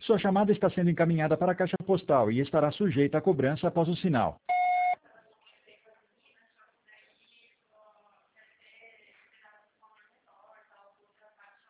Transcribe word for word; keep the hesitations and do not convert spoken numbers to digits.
Sua chamada está sendo encaminhada para a caixa postal e estará sujeita a cobrança após o sinal.